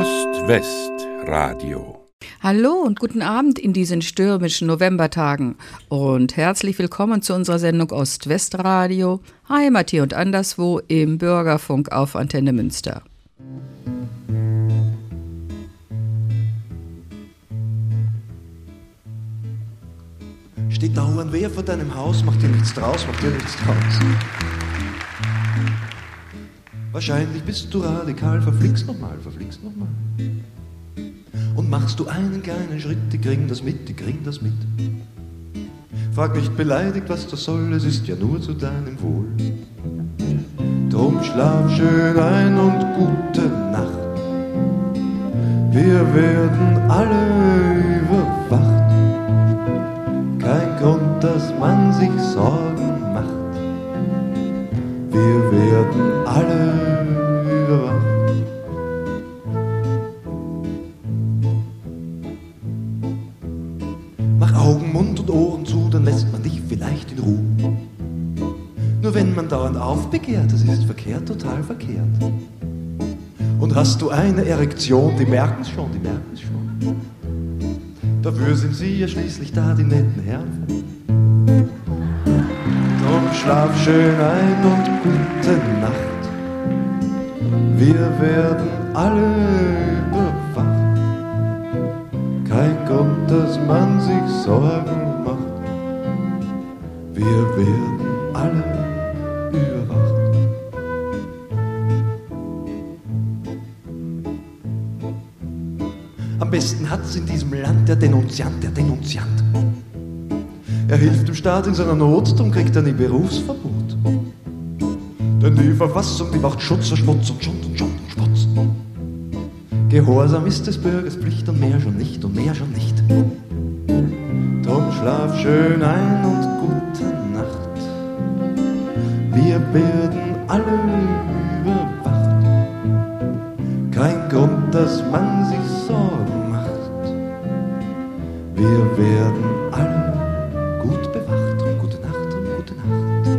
Ost-West-Radio. Hallo und guten Abend in diesen stürmischen Novembertagen und herzlich willkommen zu unserer Sendung Ost-West-Radio, Heimat hier und anderswo im Bürgerfunk auf Antenne Münster. Steht dauernd wer vor deinem Haus, macht dir nichts draus, macht dir nichts draus. Wahrscheinlich bist du radikal, verflixt nochmal. Und machst du einen kleinen Schritt, die kriegen das mit. Frag nicht beleidigt, was das soll, es ist ja nur zu deinem Wohl. Drum schlaf schön ein und gute Nacht. Wir werden alle überwacht. Kein Grund, dass man sich Sorgen macht. Wir werden alle überwacht. Mach Augen, Mund und Ohren zu, dann lässt man dich vielleicht in Ruhe. Nur wenn man dauernd aufbegehrt, das ist verkehrt, total verkehrt. Und hast du eine Erektion, die merken's schon. Dafür sind sie ja schließlich da, die netten Herren. Drum schlaf schön ein und gute Nacht. Wir werden alle überwacht. Kein Grund, dass man sich Sorgen macht. Wir werden alle überwacht. Am besten hat's in diesem Land der Denunziant. Er hilft dem Staat in seiner Not, drum kriegt er nie Berufsverbot. Denn die Verfassung, die macht Schutz vor Schmutz und Schund und Spotz. Gehorsam ist des Bürgers Pflicht und mehr schon nicht. Drum schlaf schön ein und gute Nacht. Wir werden alle überwacht. Kein Grund, dass man sich Sorgen macht. Wir werden alle gut bewacht. Und gute Nacht und gute Nacht.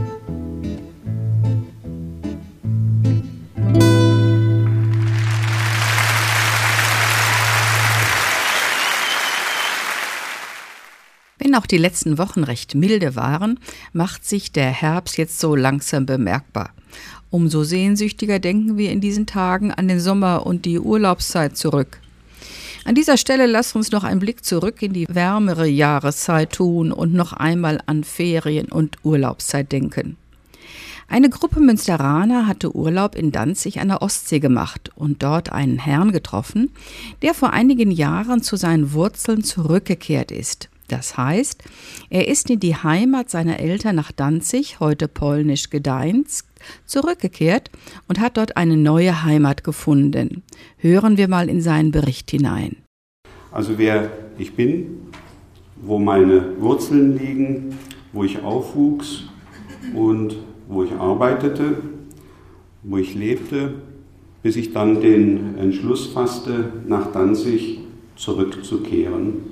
Wenn auch die letzten Wochen recht milde waren, macht sich der Herbst jetzt so langsam bemerkbar. Umso sehnsüchtiger denken wir in diesen Tagen an den Sommer und die Urlaubszeit zurück. An dieser Stelle lasst uns noch einen Blick zurück in die wärmere Jahreszeit tun und noch einmal an Ferien- und Urlaubszeit denken. Eine Gruppe Münsteraner hatte Urlaub in Danzig an der Ostsee gemacht und dort einen Herrn getroffen, der vor einigen Jahren zu seinen Wurzeln zurückgekehrt ist. Das heißt, er ist in die Heimat seiner Eltern nach Danzig, heute polnisch Gdańsk, zurückgekehrt und hat dort eine neue Heimat gefunden. Hören wir mal in seinen Bericht hinein. Also wer ich bin, wo meine Wurzeln liegen, wo ich aufwuchs und wo ich arbeitete, wo ich lebte, bis ich dann den Entschluss fasste, nach Danzig zurückzukehren.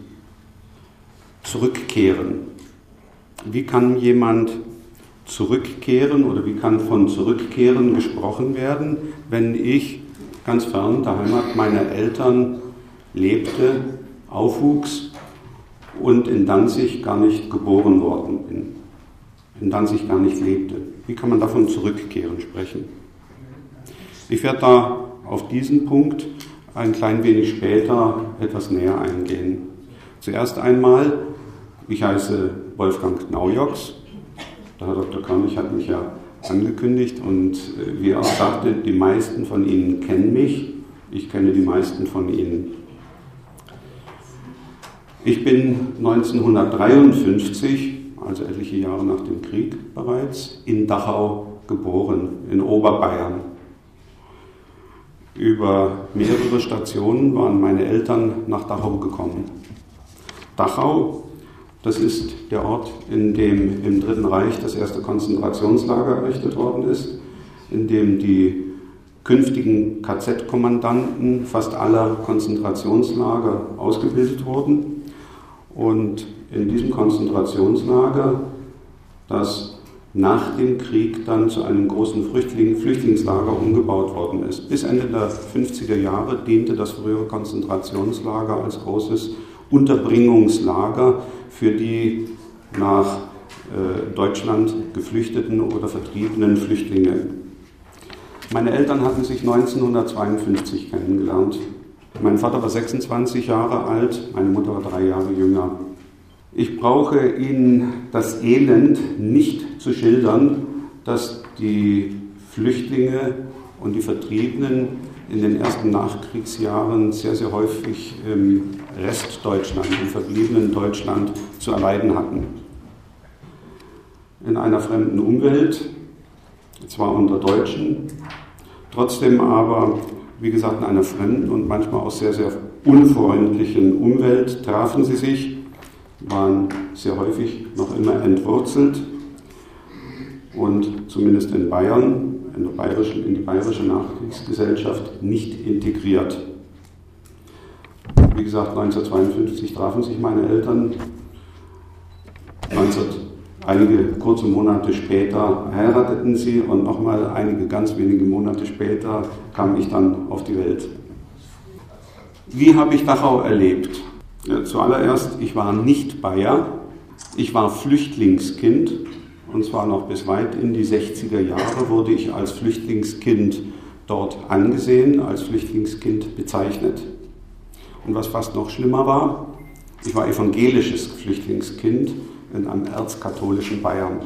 Wie kann jemand zurückkehren oder wie kann von Zurückkehren gesprochen werden, wenn ich ganz fern der Heimat meiner Eltern lebte, aufwuchs und in Danzig gar nicht geboren worden bin, in Danzig gar nicht lebte? Wie kann man davon Zurückkehren sprechen? Ich werde da auf diesen Punkt ein klein wenig später etwas näher eingehen. Zuerst einmal, ich heiße Wolfgang Naujoks. Der Herr Dr. Körnig hat mich ja angekündigt und wie er auch sagte, die meisten von Ihnen kennen mich. Ich kenne die meisten von Ihnen. Ich bin 1953, also etliche Jahre nach dem Krieg bereits, in Dachau geboren, in Oberbayern. Über mehrere Stationen waren meine Eltern nach Dachau gekommen. Dachau, das ist der Ort, in dem im Dritten Reich das erste Konzentrationslager errichtet worden ist, in dem die künftigen KZ-Kommandanten fast aller Konzentrationslager ausgebildet wurden. Und in diesem Konzentrationslager, das nach dem Krieg dann zu einem großen Flüchtlingslager umgebaut worden ist. Bis Ende der 50er Jahre diente das frühere Konzentrationslager als großes Unterbringungslager für die nach Deutschland geflüchteten oder vertriebenen Flüchtlinge. Meine Eltern hatten sich 1952 kennengelernt. Mein Vater war 26 Jahre alt, meine Mutter war 3 Jahre jünger. Ich brauche Ihnen das Elend nicht zu schildern, das die Flüchtlinge und die Vertriebenen in den ersten Nachkriegsjahren sehr, sehr häufig im Restdeutschland, im verbliebenen Deutschland zu erleiden hatten. In einer fremden Umwelt, zwar unter Deutschen, trotzdem aber, wie gesagt, in einer fremden und manchmal auch sehr, sehr unfreundlichen Umwelt trafen sie sich, waren sehr häufig noch immer entwurzelt und zumindest in Bayern, in die bayerische Nachkriegsgesellschaft nicht integriert. Wie gesagt, 1952 trafen sich meine Eltern, einige kurze Monate später heirateten sie und nochmal einige ganz wenige Monate später kam ich dann auf die Welt. Wie habe ich Dachau erlebt? Ja, zuallererst, ich war nicht Bayer, ich war Flüchtlingskind und zwar noch bis weit in die 60er Jahre wurde ich als Flüchtlingskind dort angesehen, als Flüchtlingskind bezeichnet. Und was fast noch schlimmer war, ich war evangelisches Flüchtlingskind in einem erzkatholischen Bayern.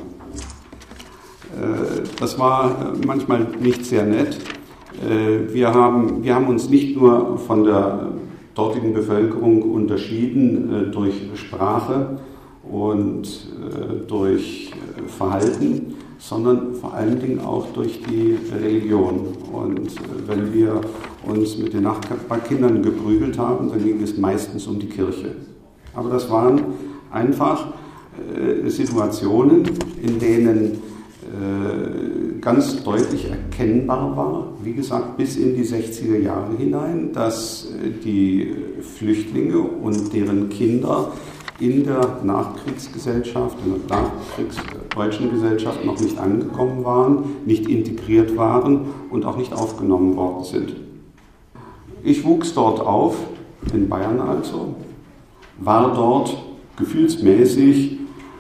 Das war manchmal nicht sehr nett. Wir haben uns nicht nur von der dortigen Bevölkerung unterschieden durch Sprache und durch Verhalten, sondern vor allen Dingen auch durch die Religion. Und wenn wir uns mit den Nachbarkindern geprügelt haben, dann ging es meistens um die Kirche. Aber das waren einfach Situationen, in denen ganz deutlich erkennbar war, wie gesagt, bis in die 60er Jahre hinein, dass die Flüchtlinge und deren Kinder in der Nachkriegsgesellschaft, in der nachkriegsdeutschen Gesellschaft noch nicht angekommen waren, nicht integriert waren und auch nicht aufgenommen worden sind. Ich wuchs dort auf, in Bayern also, war dort gefühlsmäßig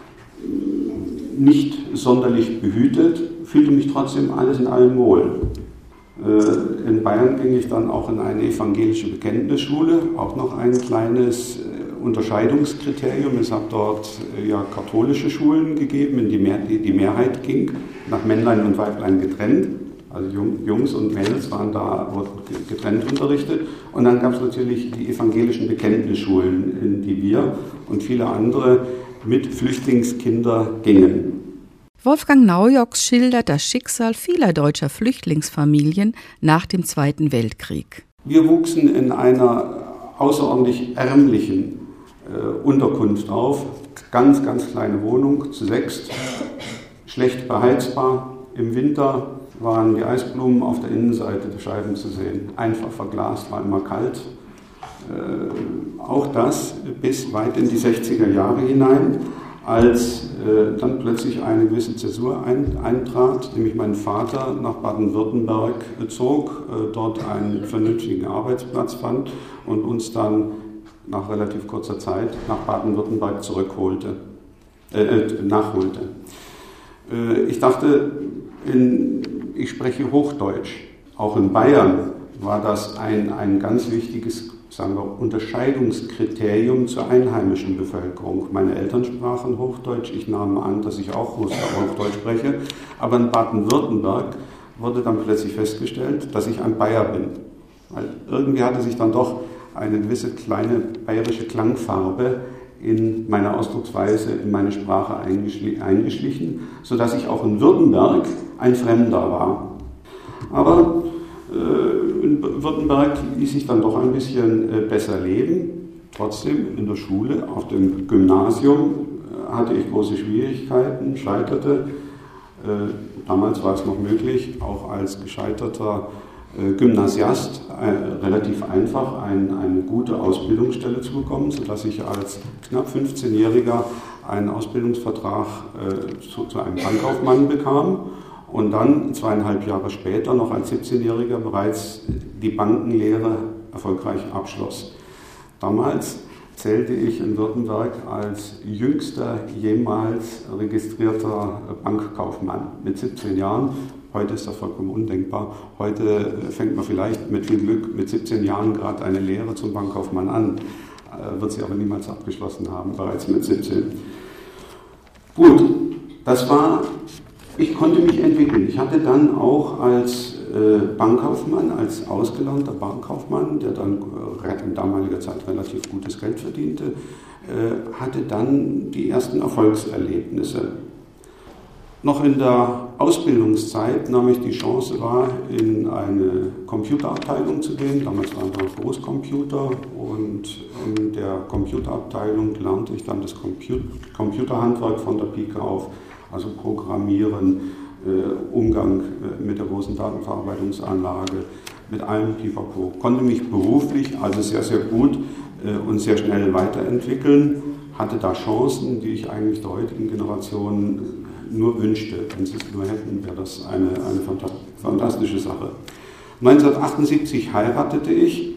nicht sonderlich behütet, fühlte mich trotzdem alles in allem wohl. In Bayern ging ich dann auch in eine evangelische Bekenntnisschule, auch noch ein kleines Unterscheidungskriterium. Es hat dort katholische Schulen gegeben, in die Mehrheit ging, nach Männlein und Weiblein getrennt. Also Jungs und Mädels wurden getrennt unterrichtet. Und dann gab es natürlich die evangelischen Bekenntnisschulen, in die wir und viele andere mit Flüchtlingskinder gingen. Wolfgang Naujoks schildert das Schicksal vieler deutscher Flüchtlingsfamilien nach dem Zweiten Weltkrieg. Wir wuchsen in einer außerordentlich ärmlichen Unterkunft auf. Ganz, ganz kleine Wohnung, zu 6, schlecht beheizbar. Im Winter waren die Eisblumen auf der Innenseite der Scheiben zu sehen. Einfach verglast, war immer kalt. Auch das bis weit in die 60er Jahre hinein, als dann plötzlich eine gewisse Zäsur eintrat, nämlich mein Vater nach Baden-Württemberg zog, dort einen vernünftigen Arbeitsplatz fand und uns dann nach relativ kurzer Zeit nach Baden-Württemberg nachholte. Ich dachte, ich spreche Hochdeutsch. Auch in Bayern war das ein ganz wichtiges, sagen wir, Unterscheidungskriterium zur einheimischen Bevölkerung. Meine Eltern sprachen Hochdeutsch, ich nahm an, dass ich auch Hochdeutsch spreche, aber in Baden-Württemberg wurde dann plötzlich festgestellt, dass ich ein Bayer bin. Weil irgendwie hatte sich dann doch eine gewisse kleine bayerische Klangfarbe in meine Ausdrucksweise, in meine Sprache eingeschlichen, sodass ich auch in Württemberg ein Fremder war. Aber in Württemberg ließ ich dann doch ein bisschen besser leben. Trotzdem in der Schule, auf dem Gymnasium hatte ich große Schwierigkeiten, scheiterte. Damals war es noch möglich, auch als gescheiterter Gymnasiast relativ einfach eine gute Ausbildungsstelle zu bekommen, sodass ich als knapp 15-Jähriger einen Ausbildungsvertrag zu einem Bankkaufmann bekam und dann 2,5 Jahre später noch als 17-Jähriger bereits die Bankenlehre erfolgreich abschloss. Damals zählte ich in Württemberg als jüngster jemals registrierter Bankkaufmann mit 17 Jahren. Heute ist das vollkommen undenkbar. Heute fängt man vielleicht mit viel Glück mit 17 Jahren gerade eine Lehre zum Bankkaufmann an, wird sie aber niemals abgeschlossen haben, bereits mit 17. Gut, ich konnte mich entwickeln. Ich hatte dann auch als Bankkaufmann, als ausgelernter Bankkaufmann, der dann in damaliger Zeit relativ gutes Geld verdiente, hatte dann die ersten Erfolgserlebnisse. Noch in der Ausbildungszeit nahm ich die Chance wahr, in eine Computerabteilung zu gehen. Damals waren noch Großcomputer und in der Computerabteilung lernte ich dann das Computerhandwerk von der Pike auf, also Programmieren, Umgang mit der großen Datenverarbeitungsanlage, mit allem Pipapo. Konnte mich beruflich also sehr, sehr gut und sehr schnell weiterentwickeln, hatte da Chancen, die ich eigentlich der heutigen Generation nur wünschte. Wenn sie es nur hätten, wäre das eine fantastische Sache. 1978 heiratete ich,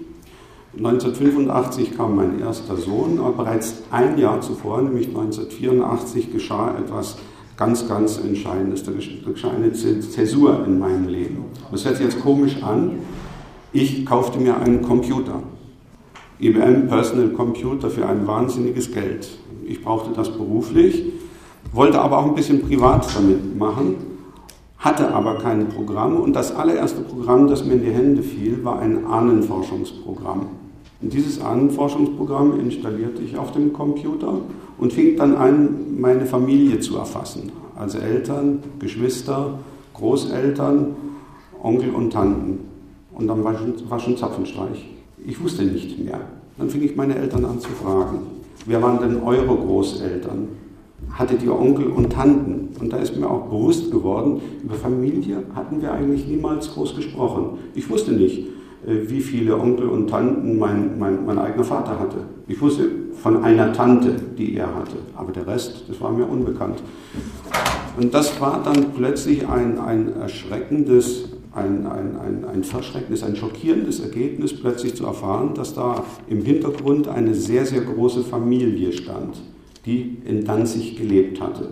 1985 kam mein erster Sohn, aber bereits ein Jahr zuvor, nämlich 1984, geschah etwas ganz, ganz Entscheidendes. Da geschah eine Zäsur in meinem Leben. Das hört sich jetzt komisch an. Ich kaufte mir einen Computer. IBM Personal Computer für ein wahnsinniges Geld. Ich brauchte das beruflich, wollte aber auch ein bisschen privat damit machen, hatte aber kein Programm. Und das allererste Programm, das mir in die Hände fiel, war ein Ahnenforschungsprogramm. Und dieses Ahnenforschungsprogramm installierte ich auf dem Computer und fing dann an, meine Familie zu erfassen. Also Eltern, Geschwister, Großeltern, Onkel und Tanten. Und dann war schon Zapfenstreich. Ich wusste nicht mehr. Dann fing ich meine Eltern an zu fragen, wer waren denn eure Großeltern? Hattet ihr Onkel und Tanten? Und da ist mir auch bewusst geworden, über Familie hatten wir eigentlich niemals groß gesprochen. Ich wusste nicht, wie viele Onkel und Tanten mein eigener Vater hatte. Ich wusste von einer Tante, die er hatte, aber der Rest, das war mir unbekannt. Und das war dann plötzlich ein erschreckendes, ein verschreckendes, ein schockierendes Ergebnis, plötzlich zu erfahren, dass da im Hintergrund eine sehr, sehr große Familie stand, die in Danzig gelebt hatte.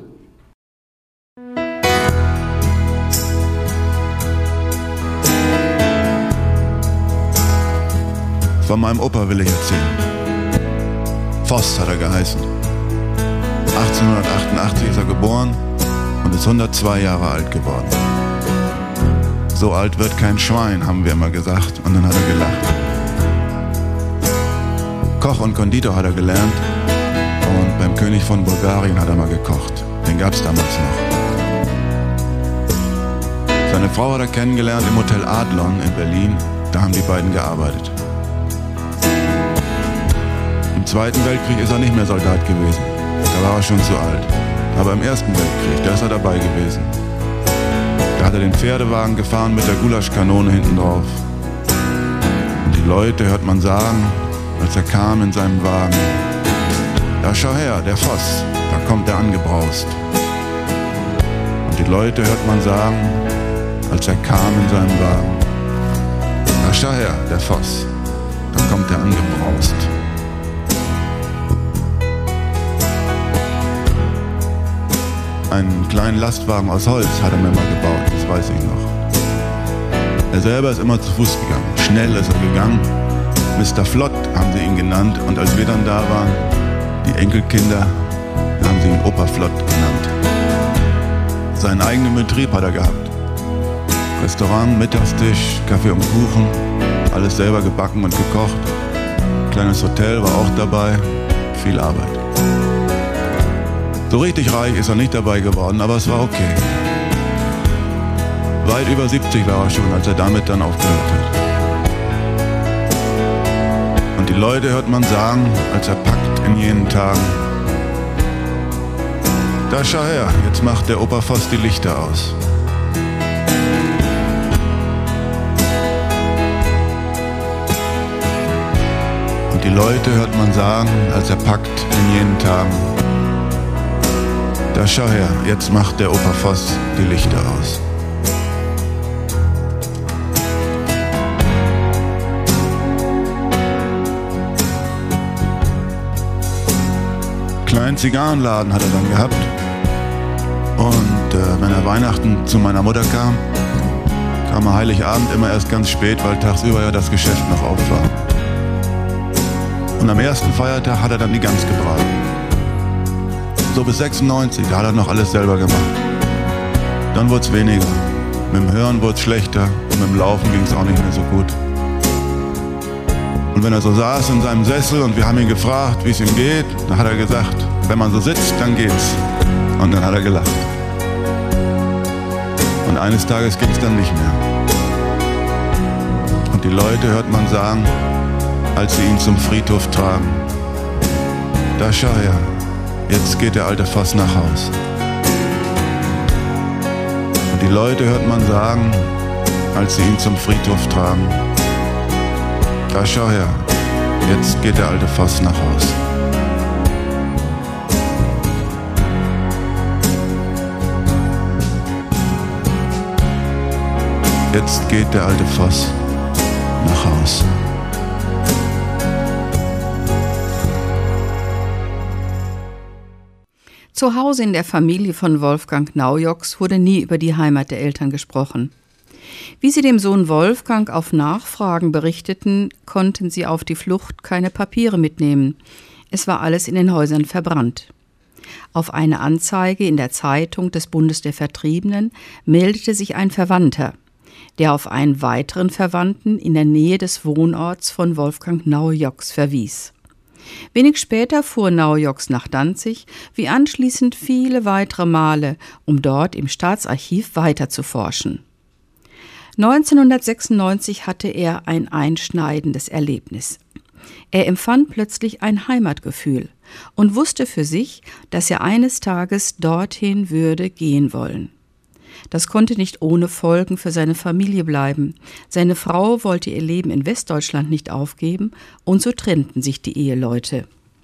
Von meinem Opa will ich erzählen. Voss hat er geheißen. 1888 ist er geboren und ist 102 Jahre alt geworden. So alt wird kein Schwein, haben wir immer gesagt, und dann hat er gelacht. Koch und Konditor hat er gelernt und beim König von Bulgarien hat er mal gekocht. Den gab's damals noch. Seine Frau hat er kennengelernt im Hotel Adlon in Berlin, da haben die beiden gearbeitet. Im Zweiten Weltkrieg ist er nicht mehr Soldat gewesen, da war er schon zu alt. Aber im Ersten Weltkrieg, da ist er dabei gewesen. Da hat er den Pferdewagen gefahren mit der Gulaschkanone hinten drauf. Und die Leute hört man sagen, als er kam in seinem Wagen, da schau her, der Voss, da kommt er angebraust. Und die Leute hört man sagen, als er kam in seinem Wagen, da schau her, der Voss, da kommt er angebraust. Einen kleinen Lastwagen aus Holz hat er mir mal gebaut, das weiß ich noch. Er selber ist immer zu Fuß gegangen, schnell ist er gegangen. Mr. Flott haben sie ihn genannt und als wir dann da waren, die Enkelkinder, haben sie ihn Opa Flott genannt. Seinen eigenen Betrieb hat er gehabt. Restaurant, Mittagstisch, Kaffee und Kuchen, alles selber gebacken und gekocht. Kleines Hotel war auch dabei, viel Arbeit. So richtig reich ist er nicht dabei geworden, aber es war okay. Weit über 70 war er schon, als er damit dann aufgehört hat. Und die Leute hört man sagen, als er packt in jenen Tagen, da schau her, jetzt macht der Opa Voss die Lichter aus. Und die Leute hört man sagen, als er packt in jenen Tagen, Da schau her, jetzt macht der Opa Voss die Lichter aus. Kleinen Zigarrenladen hat er dann gehabt. Und wenn er Weihnachten zu meiner Mutter kam er Heiligabend immer erst ganz spät, weil tagsüber ja das Geschäft noch auf war. Und am ersten Feiertag hat er dann die Gans gebraten. So bis 96, da hat er noch alles selber gemacht. Dann wurde es weniger. Mit dem Hören wurde es schlechter und mit dem Laufen ging es auch nicht mehr so gut. Und wenn er so saß in seinem Sessel und wir haben ihn gefragt, wie es ihm geht, dann hat er gesagt, wenn man so sitzt, dann geht's. Und dann hat er gelacht. Und eines Tages ging es dann nicht mehr. Und die Leute hört man sagen, als sie ihn zum Friedhof tragen, da schau her, jetzt geht der alte Voss nach Haus. Und die Leute hört man sagen, als sie ihn zum Friedhof tragen, da schau her, jetzt geht der alte Voss nach Haus. Jetzt geht der alte Voss nach Haus. Zu Hause in der Familie von Wolfgang Naujoks wurde nie über die Heimat der Eltern gesprochen. Wie sie dem Sohn Wolfgang auf Nachfragen berichteten, konnten sie auf die Flucht keine Papiere mitnehmen. Es war alles in den Häusern verbrannt. Auf eine Anzeige in der Zeitung des Bundes der Vertriebenen meldete sich ein Verwandter, der auf einen weiteren Verwandten in der Nähe des Wohnorts von Wolfgang Naujoks verwies. Wenig später fuhr Naujoks nach Danzig, wie anschließend viele weitere Male, um dort im Staatsarchiv weiterzuforschen. 1996 hatte er ein einschneidendes Erlebnis. Er empfand plötzlich ein Heimatgefühl und wusste für sich, dass er eines Tages dorthin würde gehen wollen. Das konnte nicht ohne Folgen für seine Familie bleiben. Seine Frau wollte ihr Leben in Westdeutschland nicht aufgeben und so trennten sich die Eheleute.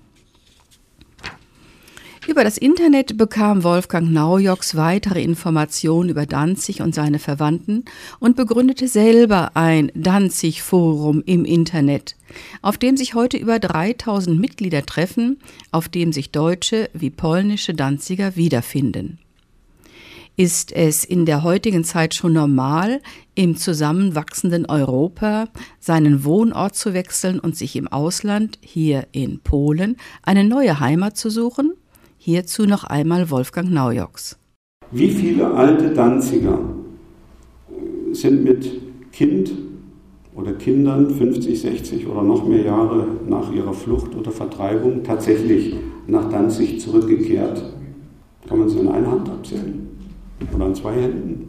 Über das Internet bekam Wolfgang Naujoks weitere Informationen über Danzig und seine Verwandten und begründete selber ein Danzig-Forum im Internet, auf dem sich heute über 3000 Mitglieder treffen, auf dem sich deutsche wie polnische Danziger wiederfinden. Ist es in der heutigen Zeit schon normal, im zusammenwachsenden Europa seinen Wohnort zu wechseln und sich im Ausland, hier in Polen, eine neue Heimat zu suchen? Hierzu noch einmal Wolfgang Naujoks. Wie viele alte Danziger sind mit Kind oder Kindern 50, 60 oder noch mehr Jahre nach ihrer Flucht oder Vertreibung tatsächlich nach Danzig zurückgekehrt? Kann man sie in einer Hand abzählen? Oder an zwei Händen?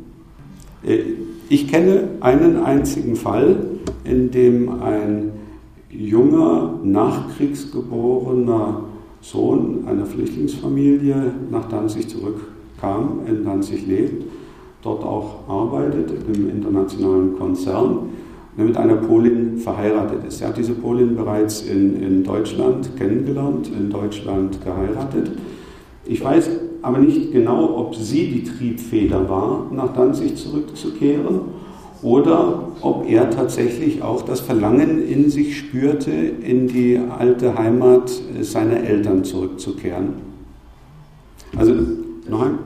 Ich kenne einen einzigen Fall, in dem ein junger, nachkriegsgeborener Sohn einer Flüchtlingsfamilie nach Danzig zurückkam, in Danzig lebt, dort auch arbeitet im internationalen Konzern, der mit einer Polin verheiratet ist. Er hat diese Polin bereits in Deutschland kennengelernt, in Deutschland geheiratet. Ich weiß aber nicht genau, ob sie die Triebfeder war, nach Danzig zurückzukehren, oder ob er tatsächlich auch das Verlangen in sich spürte, in die alte Heimat seiner Eltern zurückzukehren. Also, noch ein?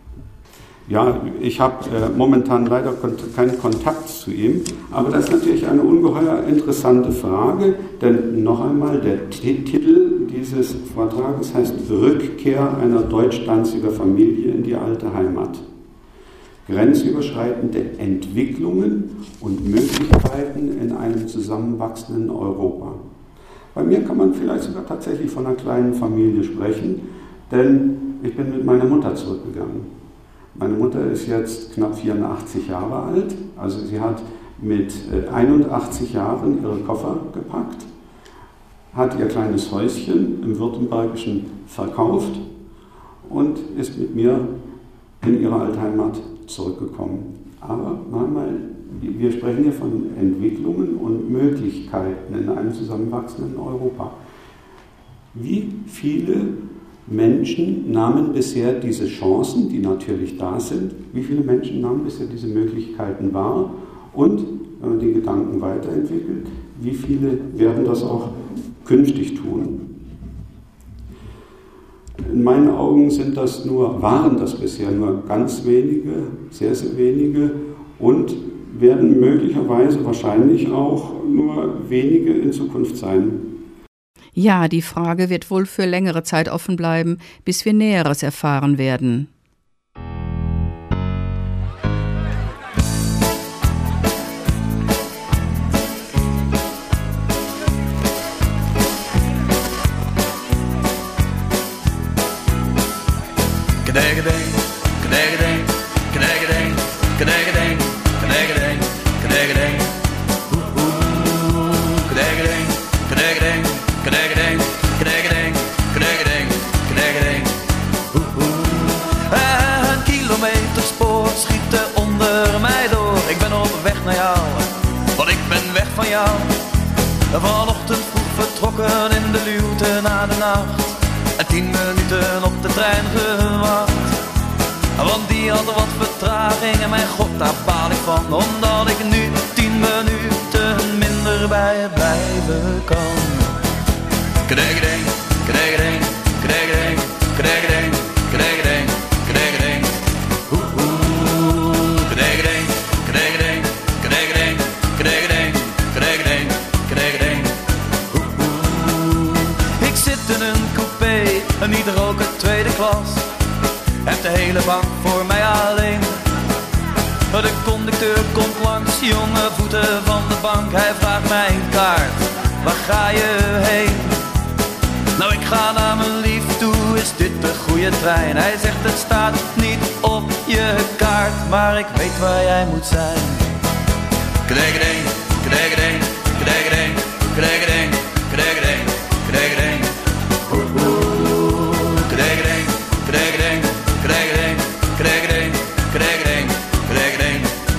Ja, ich habe momentan leider keinen Kontakt zu ihm, aber das ist natürlich eine ungeheuer interessante Frage, denn noch einmal, der Titel dieses Vortrages heißt Rückkehr einer deutsch-danziger Familie in die alte Heimat. Grenzüberschreitende Entwicklungen und Möglichkeiten in einem zusammenwachsenden Europa. Bei mir kann man vielleicht sogar tatsächlich von einer kleinen Familie sprechen, denn ich bin mit meiner Mutter zurückgegangen. Meine Mutter ist jetzt knapp 84 Jahre alt, also sie hat mit 81 Jahren ihre Koffer gepackt, hat ihr kleines Häuschen im Württembergischen verkauft und ist mit mir in ihre Altheimat zurückgekommen. Aber manchmal, wir sprechen hier von Entwicklungen und Möglichkeiten in einem zusammenwachsenden Europa. Wie viele Menschen nahmen bisher diese Chancen, die natürlich da sind, wie viele Menschen nahmen bisher diese Möglichkeiten wahr und, wenn man den Gedanken weiterentwickelt, wie viele werden das auch künftig tun. In meinen Augen waren das bisher nur ganz wenige, sehr, sehr wenige und werden möglicherweise wahrscheinlich auch nur wenige in Zukunft sein. Ja, die Frage wird wohl für längere Zeit offen bleiben, bis wir Näheres erfahren werden. Vanochtend vroeg vertrokken in de luwte na de nacht. En 10 minuten op de trein gewacht. Want die had wat vertraging en mijn god daar baal ik van. Omdat ik nu 10 minuten minder bij het blijven kan. Kregeding, kregeding, kregeding, kregeding, kregeding, kregeding. Kregeding, kregeding, kregeding, kregeding, kregeding, kregeding. Ik zit in een coupé, niet roken tweede klas. Heb de hele bank voor mij alleen. De conducteur komt langs, jonge voeten van de bank. Hij vraagt mij een kaart, waar ga je heen? Nou, ik ga naar mijn lief toe, is dit de goede trein? Hij zegt het staat niet op je kaart, maar ik weet waar jij moet zijn. Kregeding, kregeding, kregeding, kregeding, kregeding, kregeding. Kregeding, kregeding, kregeding, kregeding, kregeding, kregeding.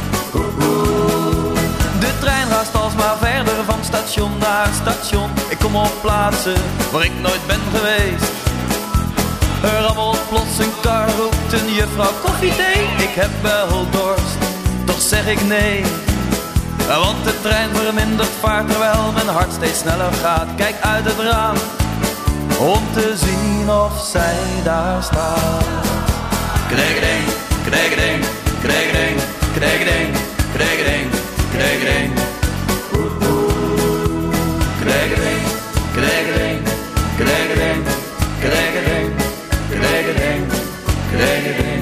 De trein raast alsmaar verder van station naar station. Ik kom op plaatsen waar ik nooit ben geweest. Er rammelt plots een kar, roept een juffrouw koffie, thee. Ik heb wel dorst, toch zeg ik nee. Want de trein vermindert vaart terwijl mijn hart steeds sneller gaat. Kijk uit het raam om te zien of zij daar staat. Kregeding, kregeding, kregeding, kregeding, kregeding, kregeding. Kregeding, kregeding, kregeding, kregeding, kregeding, kregeding.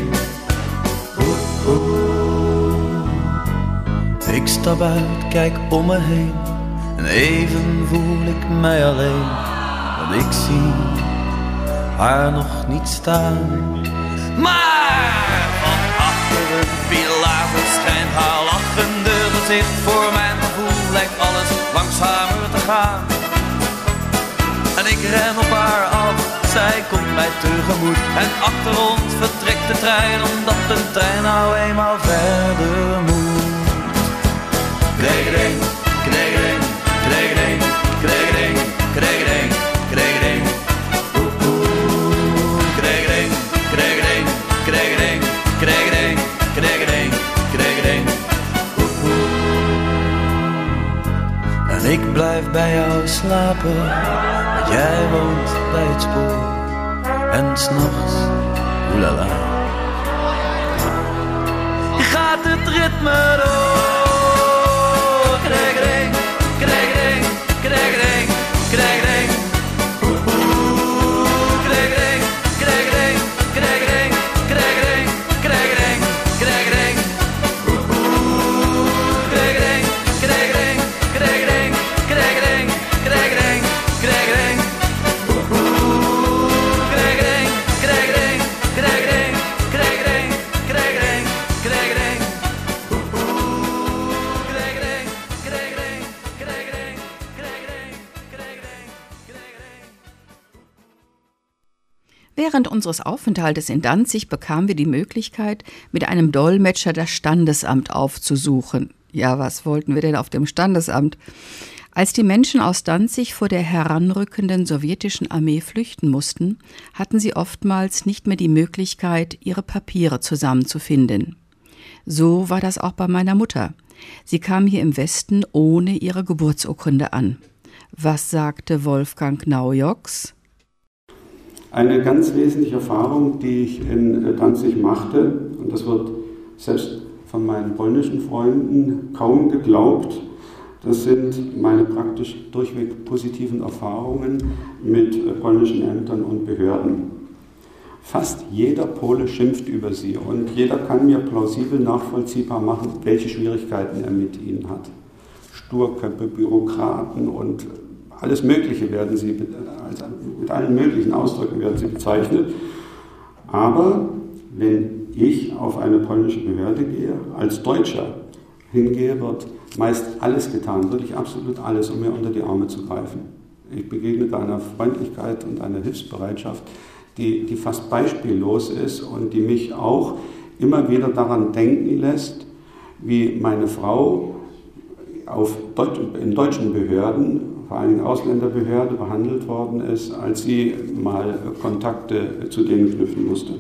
Ik stap uit, kijk om me heen en even voel ik mij alleen. Want ik zie haar nog niet staan. Maar van achter een pilaar verschijnt haar lachende gezicht. Voor mijn gevoel lijkt alles langzamer te gaan. En ik ren op haar af, zij komt mij tegemoet. En achter ons vertrekt de trein, omdat de trein nou eenmaal verder moet. Kregeding, kregeding, kregeding, kregeding, kregeding, kregeding. Kregeding, kregeding, kregeding, kregeding, kregeding, kregeding. En ik blijf bij jou slapen, want jij woont bij het spoor. En 's nachts, oelala, je gaat het ritme door. Kregeding, kregeding, kregeding, kregeding. Kregeding, kregeding, kregeding, kregeding, kregeding, kregeding. Kregeding, kregeding, kregeding, kregeding, kregeding, kregeding. Kregeding, kregeding, kregeding, kregeding, kregeding, kregeding. Während unseres Aufenthaltes in Danzig bekamen wir die Möglichkeit, mit einem Dolmetscher das Standesamt aufzusuchen. Ja, was wollten wir denn auf dem Standesamt? Als die Menschen aus Danzig vor der heranrückenden sowjetischen Armee flüchten mussten, hatten sie oftmals nicht mehr die Möglichkeit, ihre Papiere zusammenzufinden. So war das auch bei meiner Mutter. Sie kam hier im Westen ohne ihre Geburtsurkunde an. Was sagte Wolfgang Naujoks? Eine ganz wesentliche Erfahrung, die ich in Danzig machte, und das wird selbst von meinen polnischen Freunden kaum geglaubt, das sind meine praktisch durchweg positiven Erfahrungen mit polnischen Ämtern und Behörden. Fast jeder Pole schimpft über sie und jeder kann mir plausibel nachvollziehbar machen, welche Schwierigkeiten er mit ihnen hat. Sturköpfe, Bürokraten und alles Mögliche werden sie, also mit allen möglichen Ausdrücken werden sie bezeichnet. Aber wenn ich auf eine polnische Behörde gehe, als Deutscher hingehe, wird meist alles getan, wirklich absolut alles, um mir unter die Arme zu greifen. Ich begegne da einer Freundlichkeit und einer Hilfsbereitschaft, die fast beispiellos ist und die mich auch immer wieder daran denken lässt, wie meine Frau in deutschen Behörden, vor allen Dingen Ausländerbehörde, behandelt worden ist, als sie mal Kontakte zu denen knüpfen musste.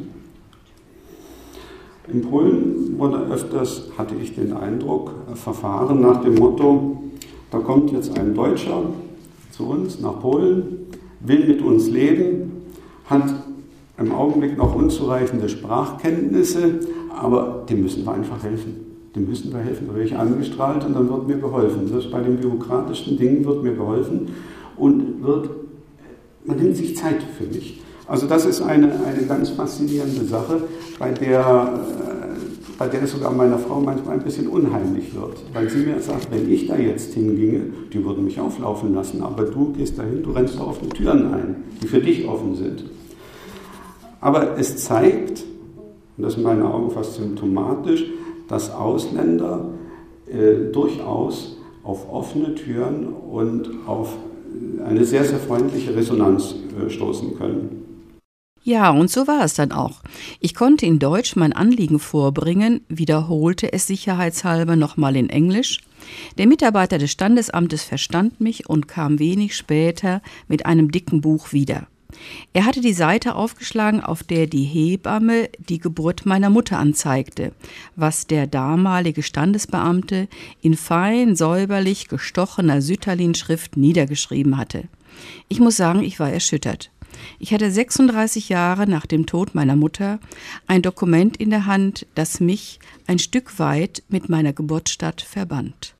In Polen wurde öfters, hatte ich den Eindruck, verfahren nach dem Motto, da kommt jetzt ein Deutscher zu uns nach Polen, will mit uns leben, hat im Augenblick noch unzureichende Sprachkenntnisse, aber dem müssen wir einfach helfen. Dem müssen wir helfen. Da werde ich angestrahlt und dann wird mir geholfen. Das bei den bürokratischen Dingen wird mir geholfen und man nimmt sich Zeit für mich. Also das ist eine ganz faszinierende Sache, bei der es sogar meiner Frau manchmal ein bisschen unheimlich wird. Weil sie mir sagt, wenn ich da jetzt hinginge, die würden mich auflaufen lassen, aber du gehst dahin, du rennst da offene Türen ein, die für dich offen sind. Aber es zeigt, und das ist in meinen Augen fast symptomatisch, dass Ausländer durchaus auf offene Türen und auf eine sehr, sehr freundliche Resonanz stoßen können. Ja, und so war es dann auch. Ich konnte in Deutsch mein Anliegen vorbringen, wiederholte es sicherheitshalber nochmal in Englisch. Der Mitarbeiter des Standesamtes verstand mich und kam wenig später mit einem dicken Buch wieder. Er hatte die Seite aufgeschlagen, auf der die Hebamme die Geburt meiner Mutter anzeigte, was der damalige Standesbeamte in fein säuberlich gestochener Sütterlin-Schrift niedergeschrieben hatte. Ich muss sagen, ich war erschüttert. Ich hatte 36 Jahre nach dem Tod meiner Mutter ein Dokument in der Hand, das mich ein Stück weit mit meiner Geburtsstadt verband.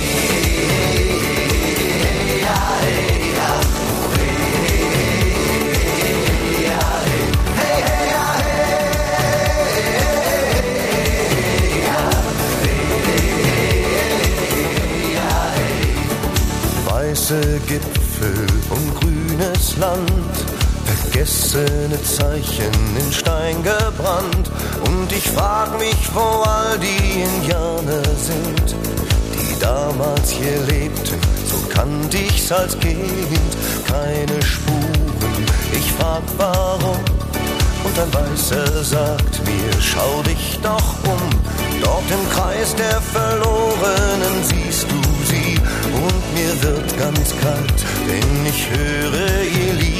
Weiße Gipfel und grünes Land, vergessene Zeichen in Stein gebrannt. Und ich frag mich, wo all die Indianer sind, die damals hier lebten. So kannte ich's als Kind, keine Spuren. Ich frag, warum? Und ein Weißer sagt mir, schau dich doch um. Dort im Kreis der Verlorenen siehst du sie. Und mir wird ganz kalt, denn ich höre ihr Lied.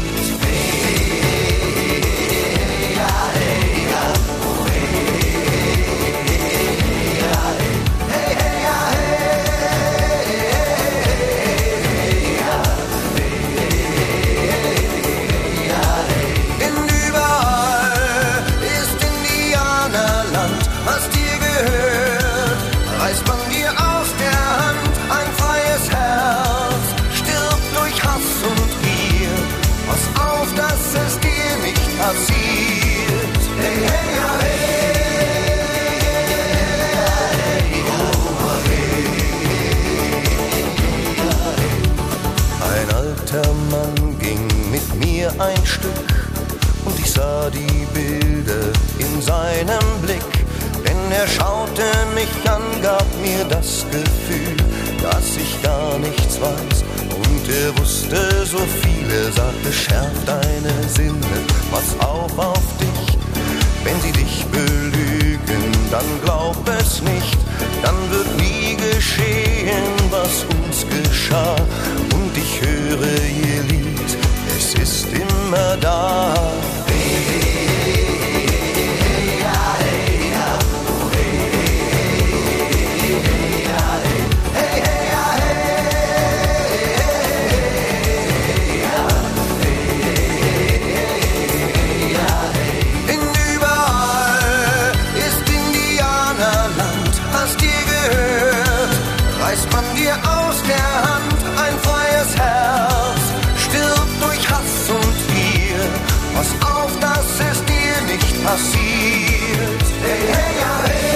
Ein Stück und ich sah die Bilder in seinem Blick, denn er schaute mich an, gab mir das Gefühl, dass ich gar nichts weiß und er wusste so viel, er sagte, schärf deine Sinne, pass auf dich, wenn sie dich belügen, dann glaub es nicht, dann wird nie geschehen, was uns geschah. geschah. Und ich höre ihr Lied, es ist immer da. Passiert. Hey, hey, ja,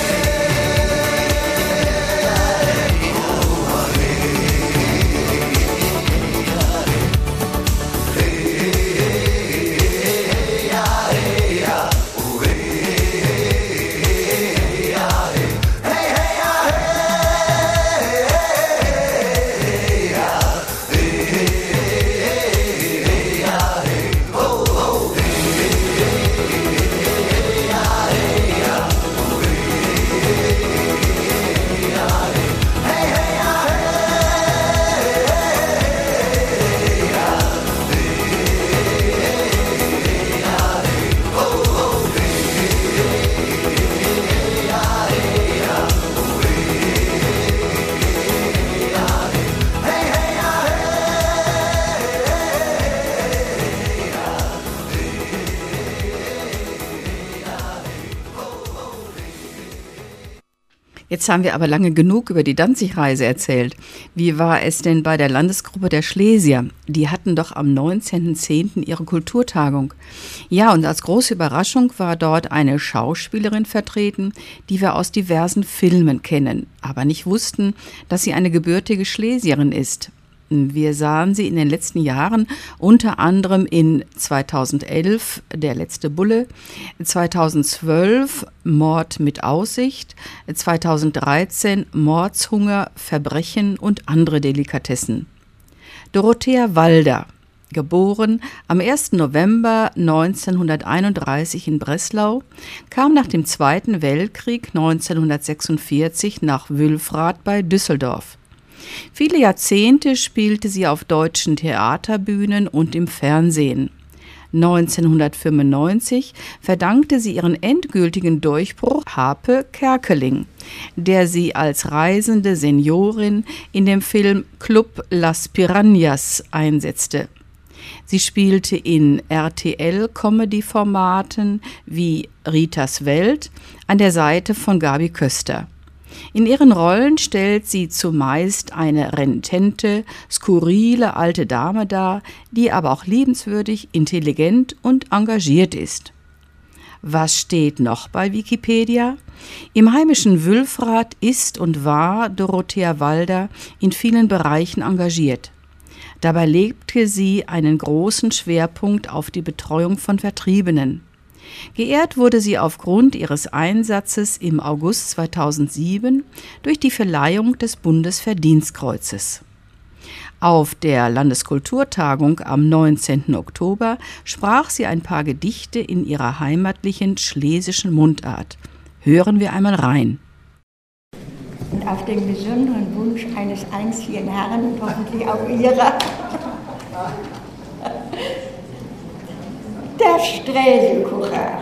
Jetzt haben wir aber lange genug über die Danzig-Reise erzählt. Wie war es denn bei der Landesgruppe der Schlesier? Die hatten doch am 19.10. ihre Kulturtagung. Ja, und als große Überraschung war dort eine Schauspielerin vertreten, die wir aus diversen Filmen kennen, aber nicht wussten, dass sie eine gebürtige Schlesierin ist. Wir sahen sie in den letzten Jahren unter anderem in 2011 Der letzte Bulle, 2012 Mord mit Aussicht, 2013 Mordshunger, Verbrechen und andere Delikatessen. Dorothea Walder, geboren am 1. November 1931 in Breslau, kam nach dem Zweiten Weltkrieg 1946 nach Wülfrath bei Düsseldorf. Viele Jahrzehnte spielte sie auf deutschen Theaterbühnen und im Fernsehen. 1995 verdankte sie ihren endgültigen Durchbruch Harpe Kerkeling, der sie als reisende Seniorin in dem Film Club Las Piranhas einsetzte. Sie spielte in RTL-Comedy-Formaten wie Ritas Welt an der Seite von Gabi Köster. In ihren Rollen stellt sie zumeist eine renitente, skurrile alte Dame dar, die aber auch liebenswürdig, intelligent und engagiert ist. Was steht noch bei Wikipedia? Im heimischen Wülfrath ist und war Dorothea Walder in vielen Bereichen engagiert. Dabei legte sie einen großen Schwerpunkt auf die Betreuung von Vertriebenen. Geehrt wurde sie aufgrund ihres Einsatzes im August 2007 durch die Verleihung des Bundesverdienstkreuzes. Auf der Landeskulturtagung am 19. Oktober sprach sie ein paar Gedichte in ihrer heimatlichen schlesischen Mundart. Hören wir einmal rein. Und auf den besonderen Wunsch eines einzigen Herrn und hoffentlich auch ihrer, der Sträselkucher.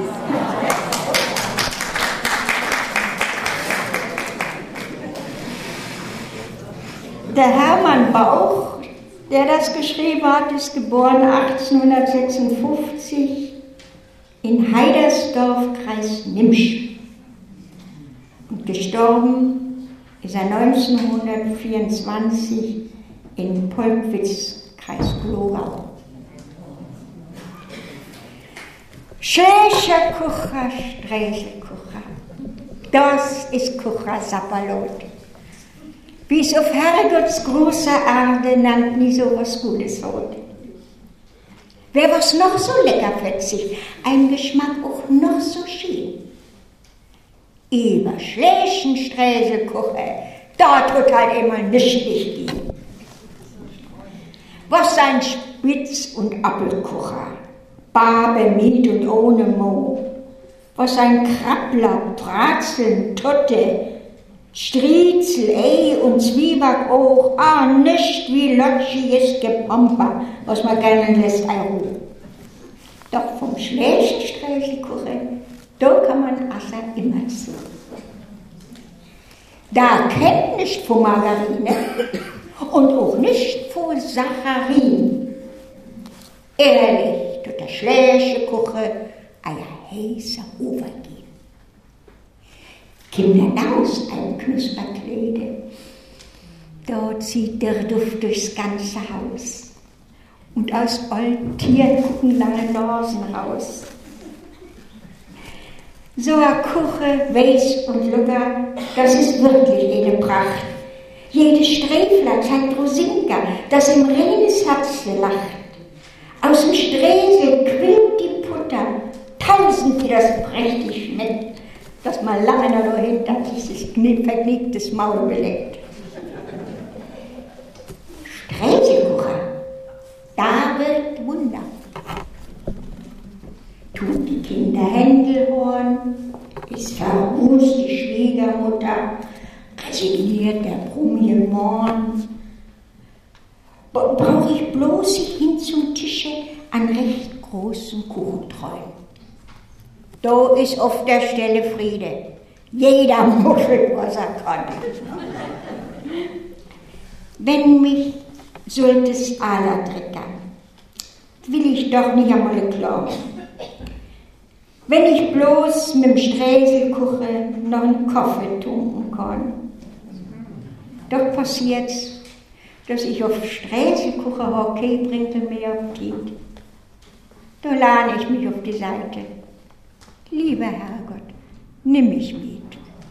Der Hermann Bauch, der das geschrieben hat, ist geboren 1856 in Heidersdorf, Kreis Nimsch. Und gestorben ist er 1924 in Polkwitz, Kreis Glogau. Schächerkucher, Sträselkucher, das ist Kucher Sapperlot. Wie es auf Herrgotts großer Erde nannt nie so was Gutes heute. Wer was noch so leckerfetzig, ein Geschmack auch noch so schön. Über Schlächen Sträselkucher, da tut halt immer nicht gehen. Was ein Spitz- und Appelkucher, Barbe mit und ohne Mo, was ein Krabbler, Bratzeln, Totte, Striezel, und Zwieback auch, nicht wie lotschiges Gepamper, was man gerne lässt einruhen. Doch vom schlechten Streichelkuchen, da kann man Asser immer zu. Da kennt nicht von Margarine und auch nicht von Saccharin. Ehrlich, tut der schlechte Kuchen eine heiße Ofen geben. Kinder aus ein Knusperkleide, dort zieht der Duft durchs ganze Haus. Und aus alten Tieren gucken lange Nasen raus. So ein Kuchen, weiß und Luger, das ist wirklich eine Pracht. Jede Sträfler zeigt Rosinka, das im reines Herz lacht. Aus dem Sträsel quillt die Butter, 1000 wie das prächtig schmeckt, dass man lange noch dahinter dieses verknicktes Maul beleckt. Sträselkuchen, da wird Wunder. Tut die Kinder Händelhorn, ist verrußt die Schwiegermutter, resigniert der brummige Morn. Brauch ich bloß hin zum Tische an recht großen Kuchentreuen. Da ist auf der Stelle Friede. Jeder muffelt, was er kann. Wenn mich solltes aller triggern, will ich doch nicht einmal glauben. Wenn ich bloß mit dem Sträselkuchen noch einen Kaffee trinken kann. Doch passiert's, dass ich auf Sträselkuchen Hockey bringe mehr Appetit. Da lade ich mich auf die Seite. Lieber Herrgott, nimm mich mit.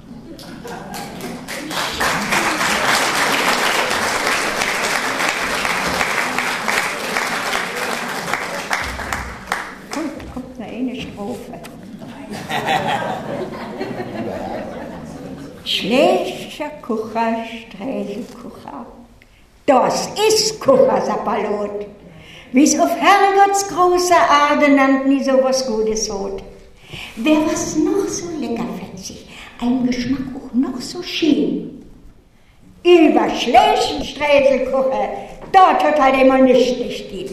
Kommt noch eine Strophe. Schlechter Kucher, Sträselkucher, das ist Kuchersapperlot. Wie's auf Herrgotts große Erde nannt nie so was Gutes hat. Wer was noch so lecker fetzig, ein Geschmack auch noch so schön. Über schlechten Sträselkuchen, dort hat halt immer nicht stehen.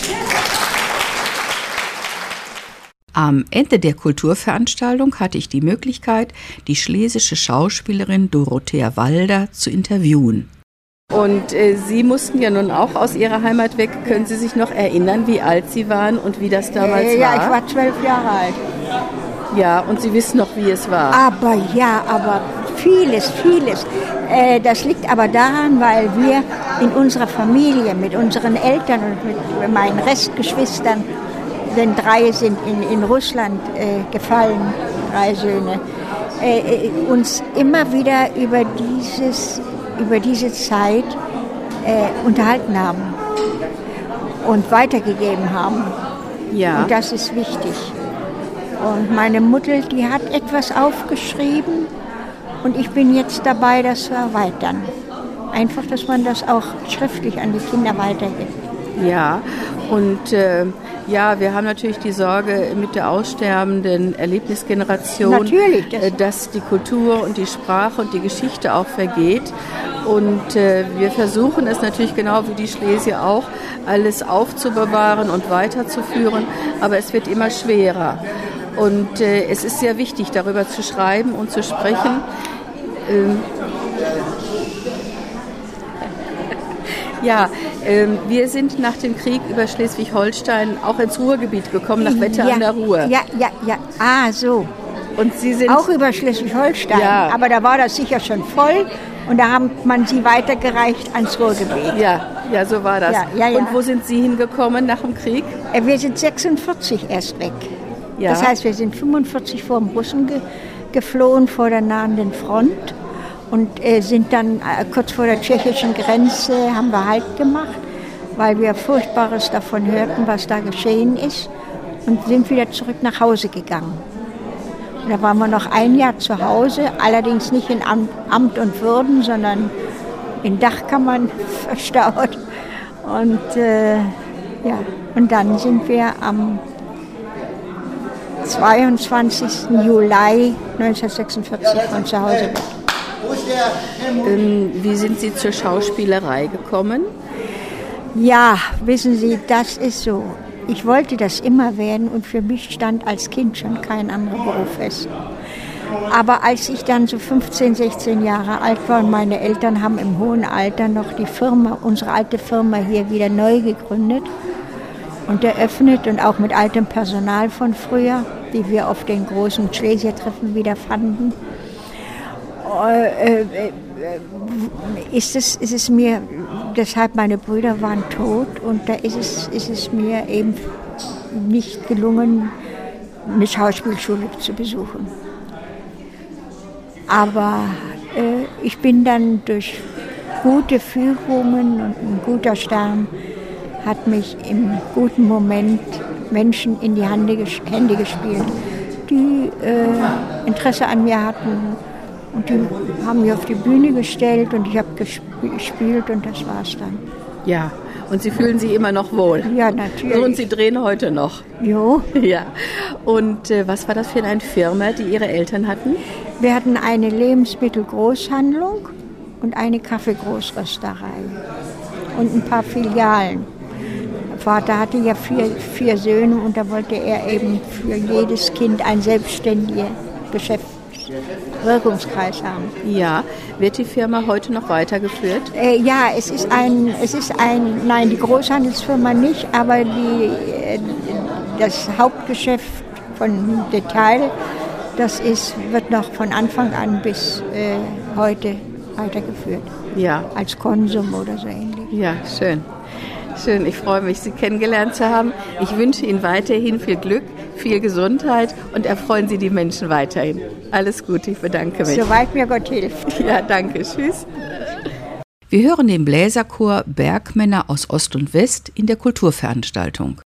Am Ende der Kulturveranstaltung hatte ich die Möglichkeit, die schlesische Schauspielerin Dorothea Walder zu interviewen. Und Sie mussten ja nun auch aus Ihrer Heimat weg. Können Sie sich noch erinnern, wie alt Sie waren und wie das damals war? Ja, ich war 12 Jahre alt. Ja, und Sie wissen noch, wie es war. Aber vieles. Das liegt aber daran, weil wir in unserer Familie mit unseren Eltern und mit meinen Restgeschwistern, denn 3 sind in Russland gefallen, 3 Söhne, uns immer wieder über diese Zeit unterhalten haben und weitergegeben haben. Ja. Und das ist wichtig. Und meine Mutter, die hat etwas aufgeschrieben und ich bin jetzt dabei, das zu erweitern. Einfach, dass man das auch schriftlich an die Kinder weitergibt. Ja, und wir haben natürlich die Sorge mit der aussterbenden Erlebnisgeneration, natürlich, dass die Kultur und die Sprache und die Geschichte auch vergeht. Und wir versuchen es natürlich genau wie die Schlesier auch, alles aufzubewahren und weiterzuführen, aber es wird immer schwerer. Und es ist sehr wichtig, darüber zu schreiben und zu sprechen. Wir sind nach dem Krieg über Schleswig-Holstein auch ins Ruhrgebiet gekommen, nach Wetter an der Ruhr. Ja. Ah, so. Und Sie sind auch über Schleswig-Holstein, ja. Aber da war das sicher schon voll und da hat man Sie weitergereicht ans Ruhrgebiet. Ja, so war das. Ja. Und wo sind Sie hingekommen nach dem Krieg? Wir sind 46 erst weg. Ja. Das heißt, wir sind 45 vor dem Russen geflohen, vor der nahenden Front. Und sind dann kurz vor der tschechischen Grenze, haben wir Halt gemacht, weil wir Furchtbares davon hörten, was da geschehen ist. Und sind wieder zurück nach Hause gegangen. Und da waren wir noch 1 Jahr zu Hause, allerdings nicht in Amt und Würden, sondern in Dachkammern verstaut. Und und dann sind wir am 22. Juli 1946 von zu Hause weg. Wie sind Sie zur Schauspielerei gekommen? Ja, wissen Sie, das ist so. Ich wollte das immer werden und für mich stand als Kind schon kein anderer Beruf fest. Aber als ich dann so 15, 16 Jahre alt war und meine Eltern haben im hohen Alter noch die Firma, unsere alte Firma hier wieder neu gegründet und eröffnet und auch mit altem Personal von früher, die wir auf den großen Schlesiertreffen wieder fanden, ist es mir, deshalb meine Brüder waren tot und da ist es mir eben nicht gelungen, eine Schauspielschule zu besuchen. Aber ich bin dann durch gute Fügungen und ein guter Stern hat mich im guten Moment Menschen in die Hände gespielt, die Interesse an mir hatten. Und die haben mich auf die Bühne gestellt und ich habe gespielt und das war's dann. Ja, und Sie fühlen sich immer noch wohl? Ja, natürlich. Und Sie drehen heute noch? Jo. Ja. Und was war das für eine Firma, die Ihre Eltern hatten? Wir hatten eine Lebensmittelgroßhandlung und eine Kaffeegroßrösterei und ein paar Filialen. Der Vater hatte ja vier Söhne und da wollte er eben für jedes Kind ein selbstständiges Wirkungskreis haben. Ja, wird die Firma heute noch weitergeführt? Ja, nein, die Großhandelsfirma nicht, aber das Hauptgeschäft von Detail, wird noch von Anfang an bis heute weitergeführt. Ja. Als Konsum oder so ähnlich. Ja, schön. Schön, ich freue mich, Sie kennengelernt zu haben. Ich wünsche Ihnen weiterhin viel Glück, viel Gesundheit und erfreuen Sie die Menschen weiterhin. Alles Gute, ich bedanke mich. Soweit mir Gott hilft. Ja, danke, tschüss. Wir hören den Bläserchor Bergmänner aus Ost und West in der Kulturveranstaltung.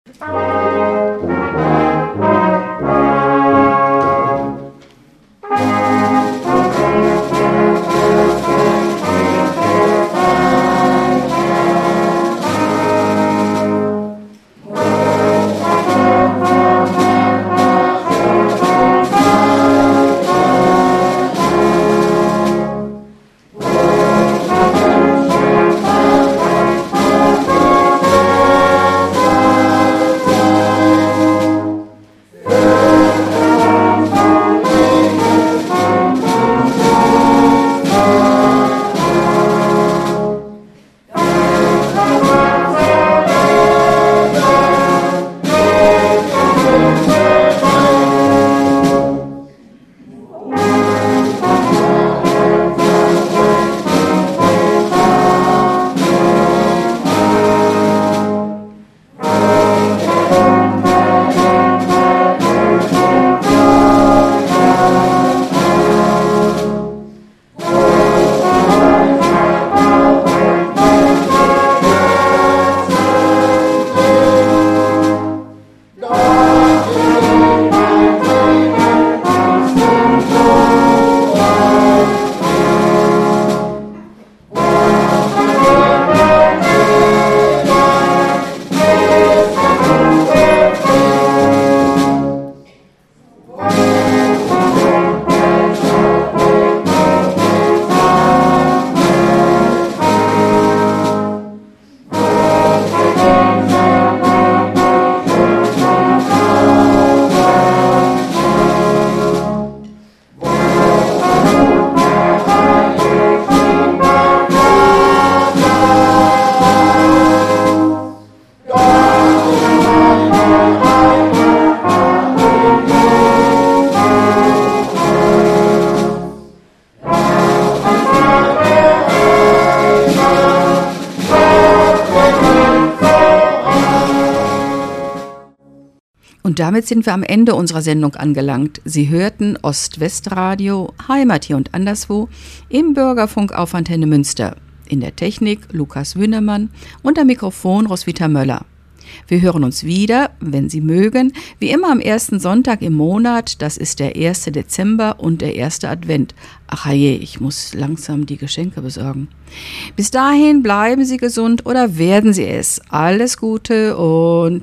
Und damit sind wir am Ende unserer Sendung angelangt. Sie hörten Ost-West-Radio, Heimat hier und anderswo, im Bürgerfunk auf Antenne Münster. In der Technik Lukas Wünnemann und am Mikrofon Roswitha Möller. Wir hören uns wieder, wenn Sie mögen, wie immer am ersten Sonntag im Monat. Das ist der 1. Dezember und der 1. Advent. Ach je, ich muss langsam die Geschenke besorgen. Bis dahin bleiben Sie gesund oder werden Sie es. Alles Gute und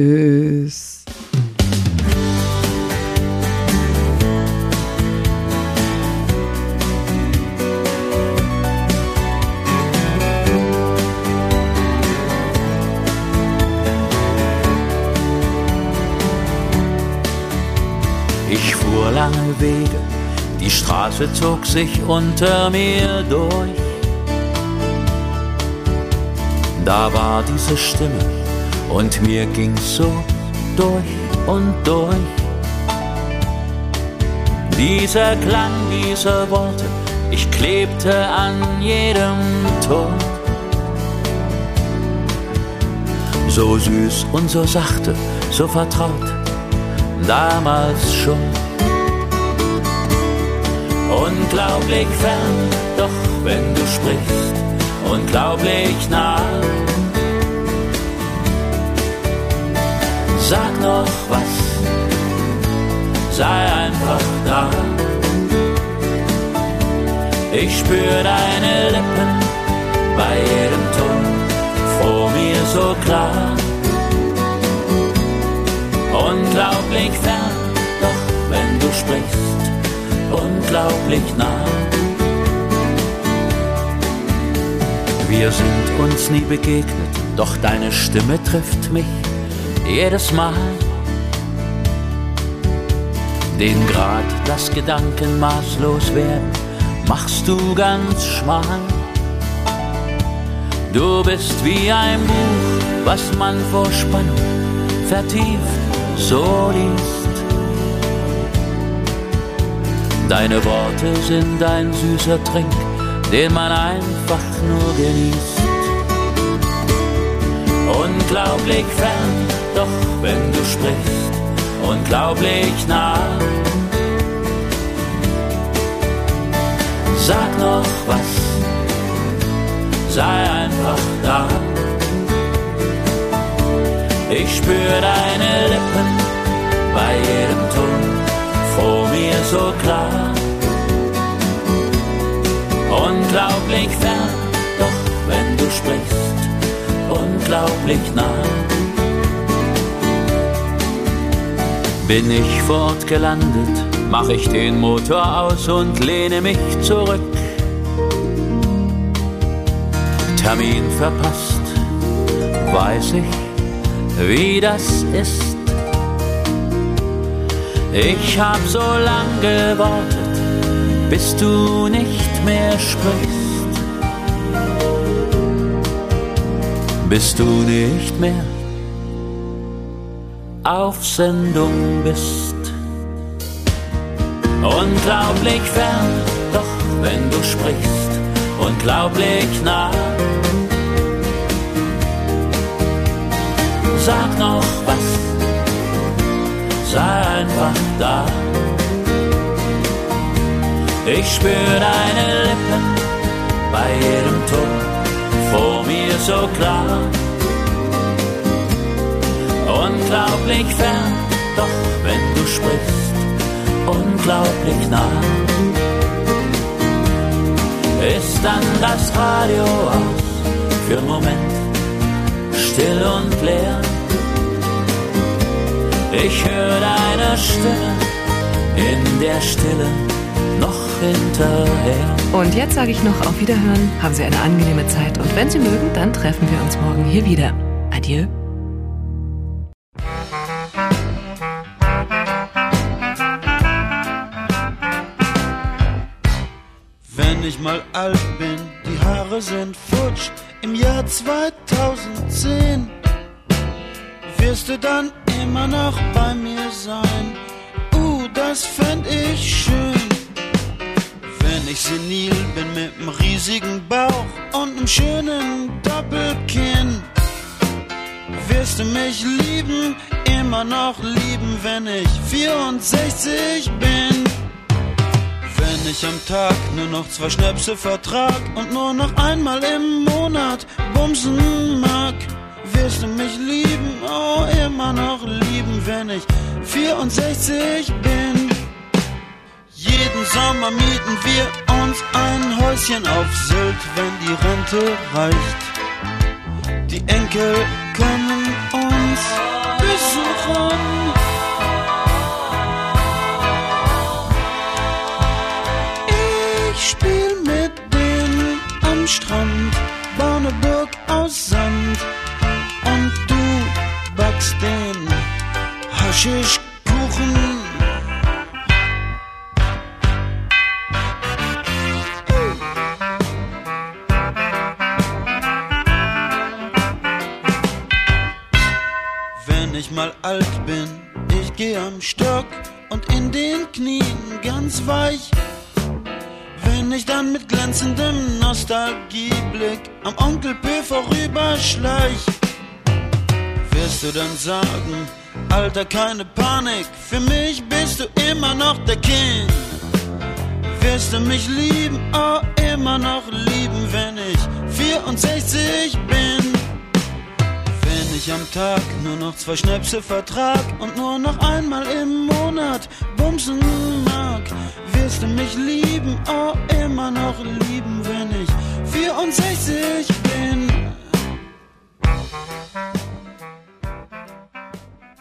tschüss. Straße zog sich unter mir durch. Da war diese Stimme und mir ging's so durch und durch. Dieser Klang dieser Worte, ich klebte an jedem Ton. So süß und so sachte, so vertraut, damals schon. Unglaublich fern, doch wenn du sprichst, unglaublich nah. Sag noch was, sei einfach da. Ich spür deine Lippen bei jedem Ton, vor mir so klar. Unglaublich fern, doch wenn du sprichst, unglaublich nah. Wir sind uns nie begegnet, doch deine Stimme trifft mich jedes Mal. Den Grad, das Gedanken maßlos werden, machst du ganz schmal. Du bist wie ein Buch, was man vor Spannung vertieft so liest. Deine Worte sind ein süßer Trink, den man einfach nur genießt. Unglaublich fern, doch wenn du sprichst, unglaublich nah. Sag noch was, sei einfach da. Ich spür deine Lippen bei jedem Ton, vor mir so klar. Unglaublich fern, doch wenn du sprichst, unglaublich nah. Bin ich vor Ort gelandet, mach ich den Motor aus und lehne mich zurück. Termin verpasst, weiß ich, wie das ist. Ich hab so lang gewartet, bis du nicht mehr sprichst. Bis du nicht mehr auf Sendung bist. Unglaublich fern, doch wenn du sprichst, unglaublich nah. Sag noch was, sei einfach da. Ich spür deine Lippen bei jedem Ton, vor mir so klar. Unglaublich fern, doch wenn du sprichst, unglaublich nah. Ist dann das Radio aus, für einen Moment still und leer. Ich höre deine Stimme in der Stille noch hinterher. Und jetzt sage ich noch auf Wiederhören, haben Sie eine angenehme Zeit und wenn Sie mögen, dann treffen wir uns morgen hier wieder. Adieu. Wenn ich mal alt bin, die Haare sind futsch, im Jahr 2010, wirst du dann immer noch bei mir sein? Das fänd ich schön. Wenn ich senil bin mit einem riesigen Bauch und einem schönen Doppelkinn, wirst du mich lieben, immer noch lieben, wenn ich 64 bin. Wenn ich am Tag nur noch 2 Schnäpse vertrag und nur noch einmal im Monat bumsen mag, wirst du mich lieben, oh, immer noch lieben, wenn ich 64 bin. Jeden Sommer mieten wir uns ein Häuschen auf Sylt, wenn die Rente reicht. Die Enkel können uns besuchen. Ich spiel mit denen am Strand, bau eine Burg aus Sand und du backst den Haschischkuchen. mal alt bin, ich geh am Stock und in den Knien ganz weich. Wenn ich dann mit glänzendem Nostalgieblick am Onkel P vorüberschleich, wirst du dann sagen, Alter, keine Panik, für mich bist du immer noch der King. Wirst du mich lieben, oh, immer noch lieben, wenn ich 64 bin. Wenn ich am Tag nur noch 2 Schnäpse vertrag und nur noch einmal im Monat bumsen mag, wirst du mich lieben, oh, immer noch lieben, wenn ich 64 bin.